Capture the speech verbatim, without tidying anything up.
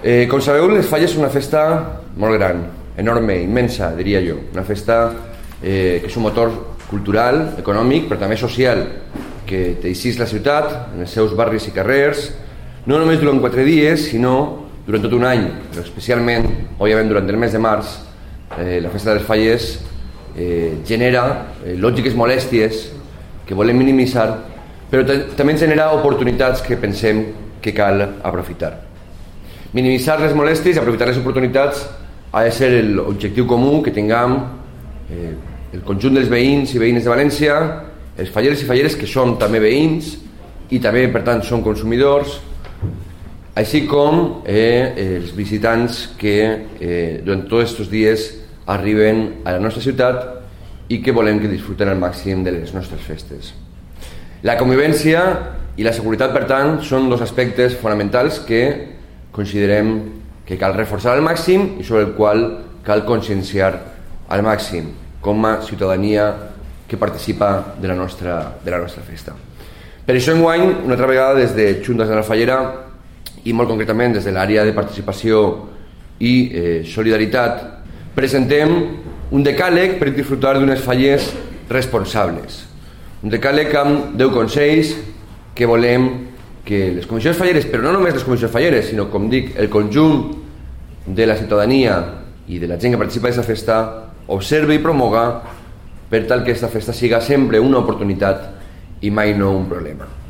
Eh, com sabeu, les Falles és una festa molt gran, enorme, immensa, diria jo. Una festa eh, que és un motor cultural, econòmic, però també social, que teixís la ciutat, en els seus barris i carrers, no només durant quatre dies, sinó durant tot un any, però especialment, òbviament, durant el mes de març, eh, la festa de les Falles eh, genera eh, lògiques molèsties que volem minimitzar, però també genera oportunitats que pensem que cal aprofitar. Minimitzar les molèsties i aprofitar les oportunitats ha de ser l'objectiu comú que tinguem eh, el conjunt dels veïns i veïnes de València, els falleres i falleres que són també veïns i també, per tant, són consumidors, així com eh, els visitants que eh, durant tots aquests dies arriben a la nostra ciutat i que volem que disfruten al màxim de les nostres festes. La convivència i la seguretat, per tant, són dos aspectes fonamentals que considerem que cal reforçar al màxim i sobre el qual cal conscienciar al màxim com a ciutadania que participa de la nostra, de la nostra festa. Per això enguany, una altra vegada des de Xuntes de la Fallera i molt concretament des de l'àrea de participació i eh, solidaritat, presentem un decàleg per disfrutar d'unes falles responsables. Un decàleg amb deu consells que volem que les comissions falleres, però no només les comissions falleres, sinó, com dic, el conjunt de la ciutadania i de la gent que participa d'aquesta festa observe i promoga per tal que aquesta festa siga sempre una oportunitat i mai no un problema.